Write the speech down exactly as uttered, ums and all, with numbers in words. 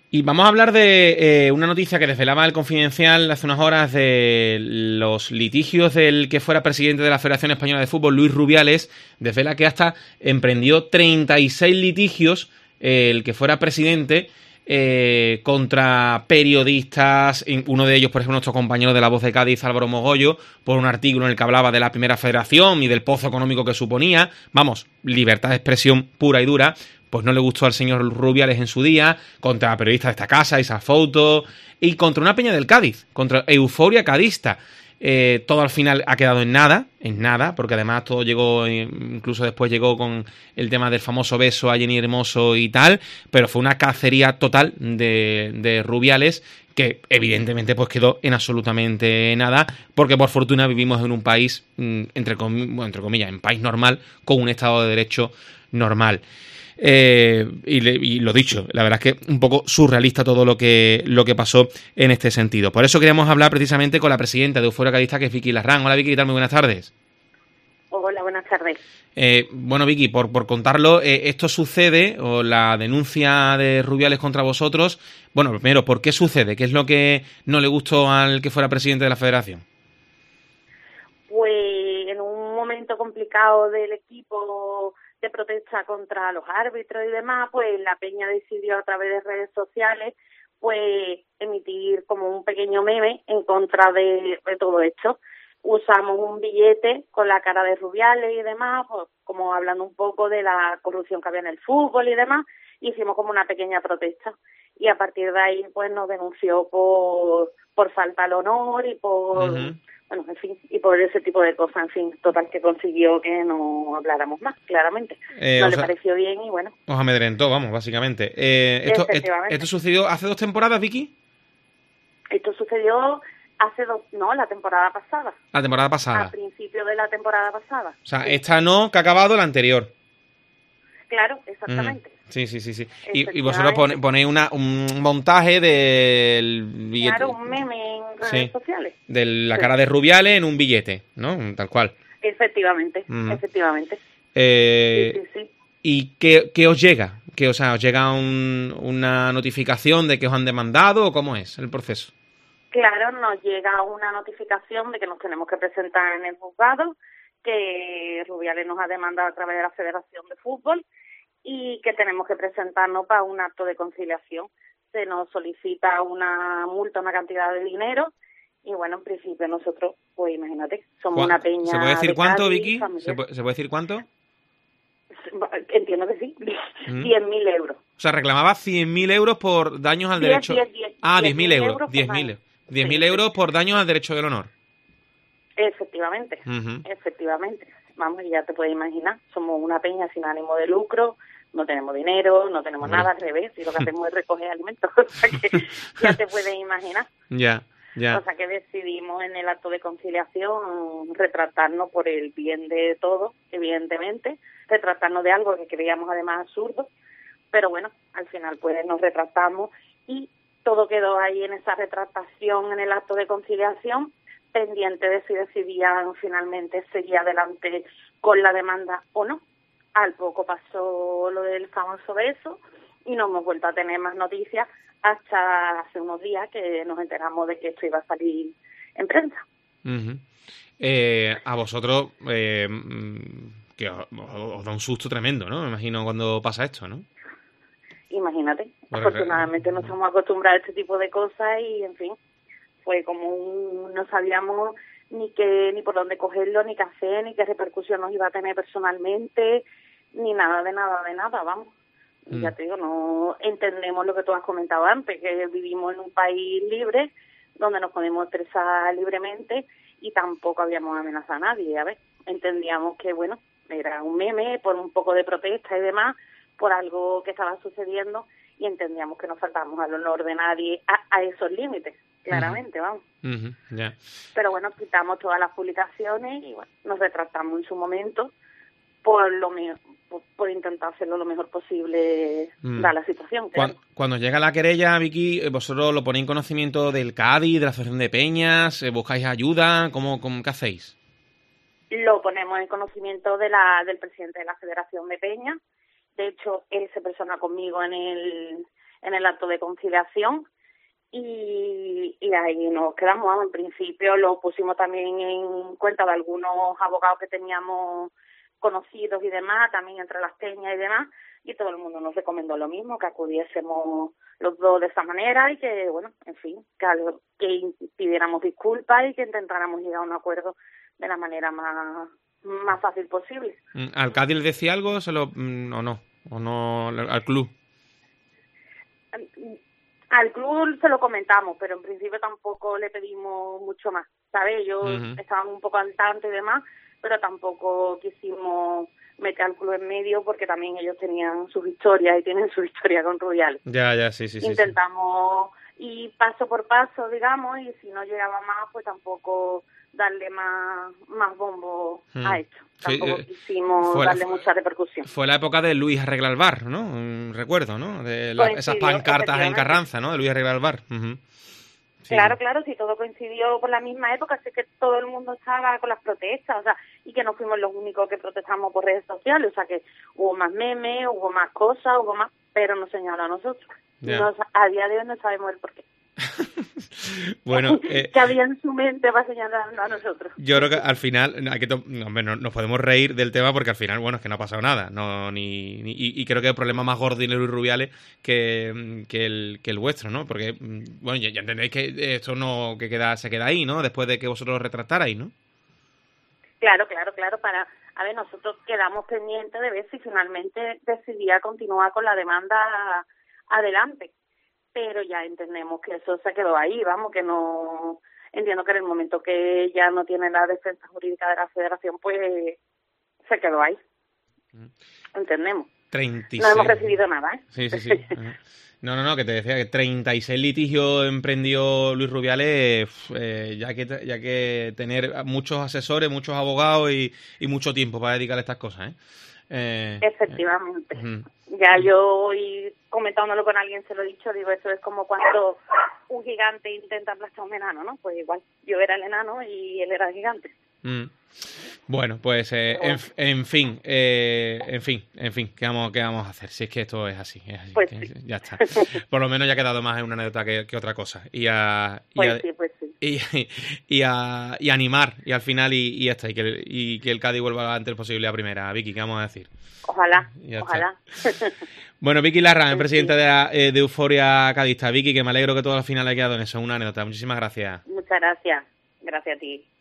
Y vamos a hablar de eh, una noticia que desvelaba el Confidencial hace unas horas de los litigios del que fuera presidente de la Federación Española de Fútbol, Luis Rubiales. Desvela que hasta emprendió treinta y seis litigios eh, el que fuera presidente eh, contra periodistas, uno de ellos, por ejemplo, nuestro compañero de La Voz de Cádiz, Álvaro Mogollo, por un artículo en el que hablaba de la primera federación y del pozo económico que suponía. Vamos, libertad de expresión pura y dura. Pues no le gustó al señor Rubiales en su día, contra periodistas de esta casa, esa foto, y contra una peña del Cádiz, contra Euforia Cadista. Eh, todo al final ha quedado en nada, en nada, porque además todo llegó, incluso después llegó con el tema del famoso beso a Jenny Hermoso y tal, pero fue una cacería total de, de Rubiales, que evidentemente pues quedó en absolutamente nada, porque por fortuna vivimos en un país, entre, com bueno, entre comillas, en país normal, con un Estado de Derecho normal. Eh, y, le, y lo dicho, la verdad es que un poco surrealista todo lo que, lo que pasó en este sentido. Por eso queríamos hablar precisamente con la presidenta de Euforia Cadista, que es Vicky Larrán. Hola Vicky, ¿qué tal? Muy buenas tardes. Hola, buenas tardes. Eh, bueno Vicky, por, por contarlo, eh, esto sucede, o la denuncia de Rubiales contra vosotros, bueno, primero, ¿por qué sucede? ¿Qué es lo que no le gustó al que fuera presidente de la federación? Pues en un momento complicado del equipo de protesta contra los árbitros y demás, pues la peña decidió a través de redes sociales pues emitir como un pequeño meme en contra de, de todo esto. Usamos un billete con la cara de Rubiales y demás, pues como hablando un poco de la corrupción que había en el fútbol y demás, hicimos como una pequeña protesta. Y a partir de ahí pues nos denunció por, por falta al honor y por... Uh-huh. Bueno, en fin, y por ese tipo de cosas, en fin, total, que consiguió que no habláramos más, claramente. Eh, no le sea, pareció bien y bueno. Os amedrentó, vamos, básicamente. Eh, esto, Efectivamente. ¿Esto sucedió hace dos temporadas, Vicky? Esto sucedió hace dos, no, la temporada pasada. La temporada pasada. A principio de la temporada pasada. O sea, sí. Esta no, que ha acabado la anterior. Claro, exactamente. Mm. Sí, sí, sí, sí. Y, y vosotros ponéis pone una, un montaje del billete. Claro, un meme en redes sí. sociales. De la sí. cara de Rubiales en un billete, ¿no? Tal cual. Efectivamente, mm. efectivamente. Eh, sí, sí, sí. ¿Y qué, qué os llega? ¿Qué, o sea, ¿os llega un, una notificación de que os han demandado o cómo es el proceso? Claro, nos llega una notificación de que nos tenemos que presentar en el juzgado, que Rubiales nos ha demandado a través de la Federación de Fútbol y que tenemos que presentarnos para un acto de conciliación. Se nos solicita una multa, una cantidad de dinero y bueno, en principio nosotros, pues imagínate, somos una peña. ¿Se puede decir de cuánto, Cádiz, Vicky? ¿Se puede, ¿Se puede decir cuánto? Entiendo que sí, cien mil euros. O sea, reclamaba cien mil euros por daños al diez, derecho... diez, diez, ah, diez mil euros, euros diez mil diez mil euros por daños al derecho del honor. Efectivamente, uh-huh. efectivamente. Vamos, ya te puedes imaginar, somos una peña sin ánimo de lucro, no tenemos dinero, no tenemos Hombre. nada, al revés, y lo que hacemos es recoger alimentos, o sea que ya te puedes imaginar. Ya, ya. O sea que decidimos en el acto de conciliación retratarnos por el bien de todos, evidentemente, retratarnos de algo que creíamos además absurdo, pero bueno, al final pues nos retratamos y todo quedó ahí en esa retratación en el acto de conciliación, pendiente de si decidían finalmente seguir adelante con la demanda o no. Al poco pasó lo del famoso beso y no hemos vuelto a tener más noticias hasta hace unos días que nos enteramos de que esto iba a salir en prensa. Uh-huh. eh, a vosotros eh, que os, os da un susto tremendo, ¿no? Me imagino cuando pasa esto, ¿no? Imagínate, Porque... afortunadamente no estamos acostumbrados a este tipo de cosas y en fin, fue como un, no sabíamos ni qué, ni por dónde cogerlo, ni qué hacer, ni qué repercusión nos iba a tener personalmente, ni nada de nada de nada, vamos. Mm. Ya te digo, no entendemos lo que tú has comentado antes, que vivimos en un país libre, donde nos podemos expresar libremente y tampoco habíamos amenazado a nadie, a ver, entendíamos que, bueno, era un meme por un poco de protesta y demás, por algo que estaba sucediendo y entendíamos que no faltábamos al honor de nadie a, a esos límites, claramente, uh-huh. vamos. Uh-huh. Yeah. Pero bueno, quitamos todas las publicaciones y bueno, nos retratamos en su momento por lo mejor, por, por intentar hacerlo lo mejor posible mm. dada la situación. Cuando, cuando llega la querella, Vicky, vosotros lo ponéis en conocimiento del Cádiz, de la Asociación de Peñas, buscáis ayuda, ¿cómo, cómo qué hacéis? Lo ponemos en conocimiento de la del presidente de la Federación de Peñas. De hecho, él se persona conmigo en el en el acto de conciliación. Y, y ahí nos quedamos. Vamos, en principio lo pusimos también en cuenta de algunos abogados que teníamos conocidos y demás, también entre las peñas y demás, y todo el mundo nos recomendó lo mismo, que acudiésemos los dos de esa manera y que, bueno, en fin, que, algo, que pidiéramos disculpas y que intentáramos llegar a un acuerdo de la manera más, más fácil posible. ¿Al Cádiz le decía algo se lo, o no? ¿O no al club? Al club se lo comentamos, pero en principio tampoco le pedimos mucho más, ¿sabes? Ellos uh-huh. estaban un poco al tanto y demás, pero tampoco quisimos meter al club en medio porque también ellos tenían sus historias y tienen su historia con Rubiales. Ya, ya, sí, sí, sí. Intentamos sí. ir paso por paso, digamos, y si no llegaba más, pues tampoco darle más, más bombo hmm. a esto. Tampoco sí, quisimos fue, darle mucha repercusión. Fue la época de Luis Arregla el Bar, ¿no? Recuerdo, ¿no? De la, esas pancartas en Carranza, ¿no? De Luis Arregla el Bar. Uh-huh. Sí, claro, sí. claro, si todo coincidió por la misma época, así que todo el mundo estaba con las protestas, o sea, y que no fuimos los únicos que protestamos por redes sociales, o sea, que hubo más memes, hubo más cosas, hubo más, pero no señaló a nosotros. Yeah. Nos, a día de hoy no sabemos el porqué. Bueno, eh, que había en su mente para señalarnos a nosotros. Yo creo que al final hay que to- no, no, nos podemos reír del tema porque al final, bueno, es que no ha pasado nada, no ni, ni y, y creo que el problema más gordo de Luis Rubiales que, que el que el vuestro, ¿no? Porque bueno, ya, ya entendéis que esto no que queda se queda ahí, ¿no? Después de que vosotros lo retractarais, ¿no? Claro, claro, claro, para a ver, nosotros quedamos pendientes de ver si finalmente decidía continuar con la demanda adelante. Pero ya entendemos que eso se quedó ahí, vamos, que no... Entiendo que en el momento que ya no tiene la defensa jurídica de la federación, pues se quedó ahí. Entendemos. treinta y seis. No hemos recibido nada, ¿eh? Sí, sí, sí. No, no, no, que te decía que treinta y seis litigios emprendió Luis Rubiales, eh, ya que ya que tener muchos asesores, muchos abogados y, y mucho tiempo para dedicar a estas cosas, ¿eh? Eh, Efectivamente. Eh, ya yo hoy comentándolo con alguien se lo he dicho, digo, eso es como cuando un gigante intenta aplastar a un enano, ¿no? Pues igual, yo era el enano y él era el gigante. Mm. Bueno, pues eh, en, en fin, eh, en fin, en fin, ¿qué vamos, qué vamos a hacer? Si es que esto es así, es así pues que, sí. Ya está. Por lo menos ya ha quedado más en una anécdota que, que otra cosa. Y a, y pues a, sí, pues sí. Y, y, a, y animar, y al final, y, y ya está, y que, y que el Cádiz vuelva antes posible a primera. Vicky, ¿qué vamos a decir? Ojalá, ojalá. Bueno, Vicky Larra, sí, presidenta sí. de, la, eh, de Euforia Cadista. Vicky, que me alegro que todo al final haya quedado en eso, una anécdota. Muchísimas gracias. Muchas gracias. Gracias a ti.